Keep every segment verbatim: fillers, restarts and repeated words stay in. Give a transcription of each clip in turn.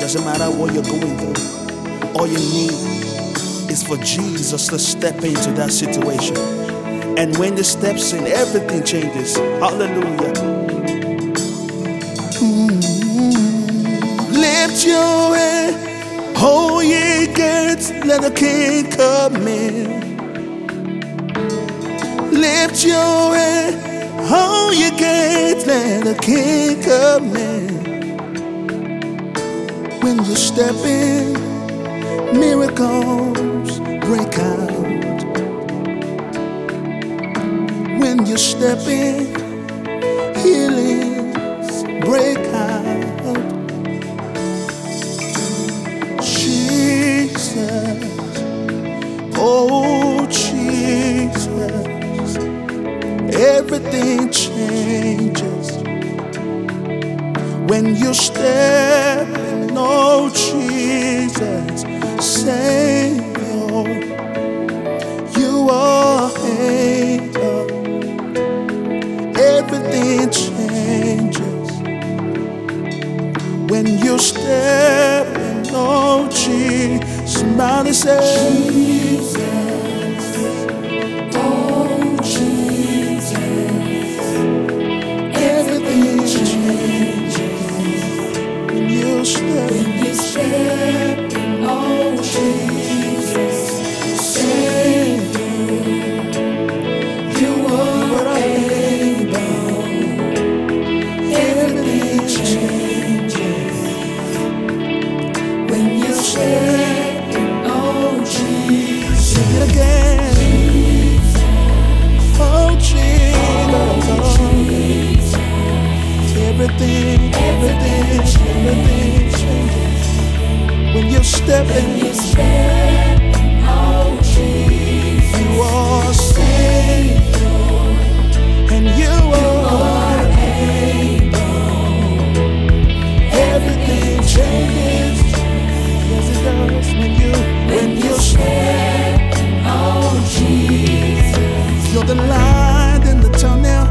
Doesn't matter what you're going through. All you need is for Jesus to step into that situation. And when He steps in, everything changes. Hallelujah. Mm-hmm. Lift your head, oh ye gates, let the King come in. Lift your head, oh ye gates, let the King come in. When you step in, miracles break out. When you step in, healings break out. Jesus, oh Jesus, everything changes when you step in. Oh Jesus, Savior, you are able. Everything changes when you step in. Oh Jesus, somebody say Jesus, oh Jesus, everything changes when you step. When you step in, oh Jesus, Savior, you are able. Everything changes when you step in, oh Jesus. Sing it again. Jesus. Oh Jesus, oh Jesus. Everything, everything, everything changes when you step in. When you step in, oh Jesus, you are Savior, and you, you are, are able. Everything changes, yes it does. When you, when, when you step in, oh Jesus, you're the light in the tunnel.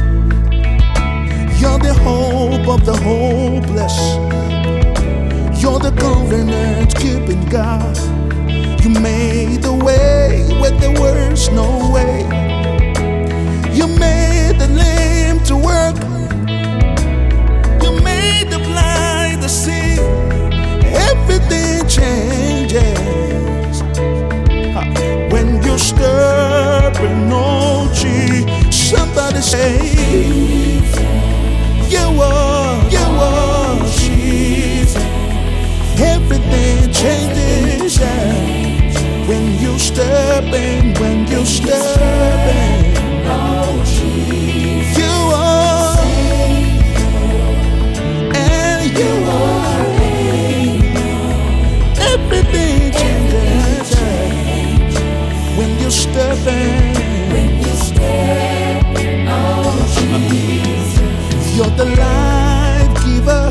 You're the hope of the hopeless. You're the covenant keeping God. You made the way where there was no way. You made the lame to work. You made the blind to see. Everything changes when you step in. Oh gee, somebody say you are, you are Jesus. Everything changes when you step in, when you step in. Oh, Jesus. You are, and you are. Everything changes when you step in. When you step in, oh Jesus. You're the life giver.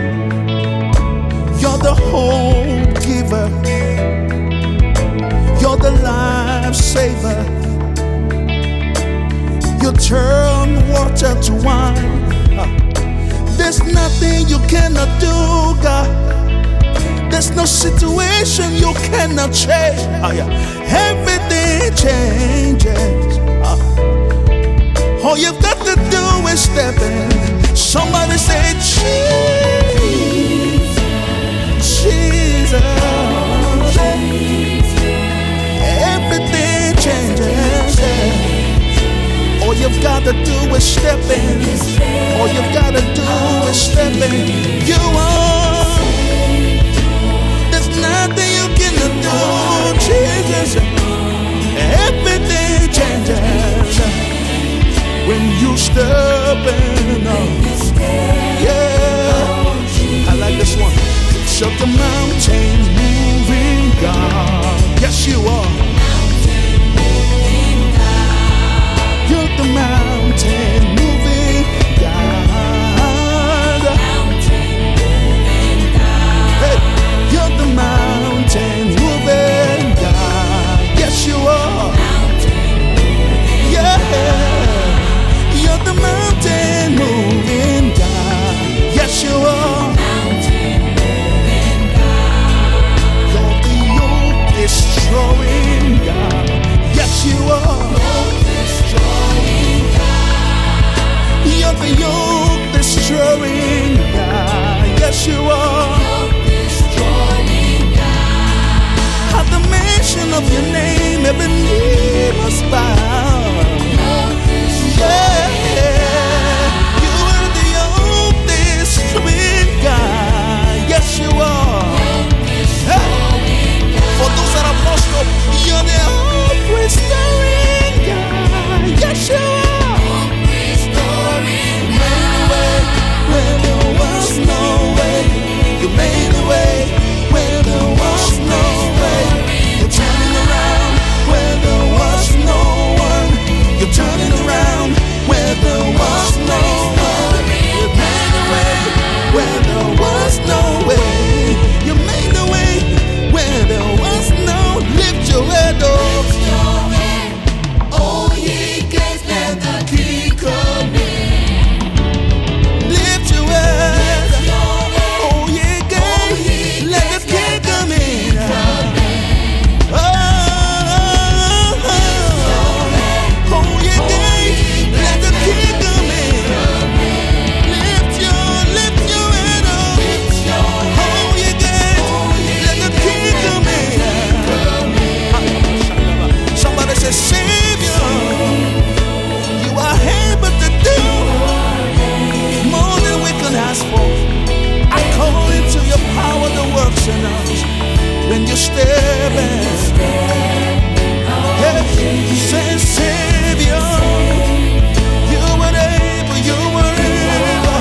You're the hope giver. You're the life saver. You turn water to wine. There's nothing you cannot do, God. There's no situation you cannot change. Everything changes. All you've got to do is step in. Somebody say Jesus, Jesus. Everything changes. All you've got to do is step in. All you've got to do is step in. You are. There's nothing you cannot do, Jesus. Everything changes when you step in. Yeah, I like this one. Shut the mountain moving God. Yes, you are. You're the mountain moving God. Hey, you're the mountain moving God. Yes, you are. Yeah, you're the mountain moving God. Yes, you are. destroying God. Yes, you are. At the mention of your name, every knee must bow. Yeah, you are the old destroying God. Yes, you are. Hey. For those that have lost hope, you're the hope restoring God. Yes, you are. You made a way where there was no way. You're turning around where there was no one. You're turning around where there was no one. You made a way where there was no way. You made a way where there was no. Lift your head up. Oh, ye gates, let the King come in. Lift your head. Savior, you are able to do more than we can ask for. According to your power that works in us, when you step in, hey, say, Savior, you were able, you were able.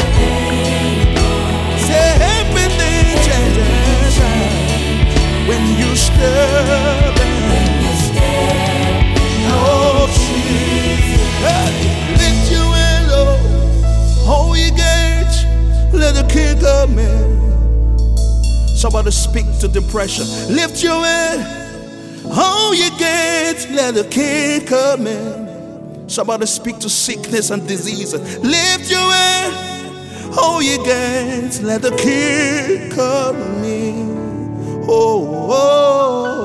Say everything changes when you step in. Let the King come in. Somebody speak to depression. Lift your head. Oh, you gates. Let the King come in. Somebody speak to sickness and disease. Lift your head. Oh, you gates. Let the King come in. Oh, oh.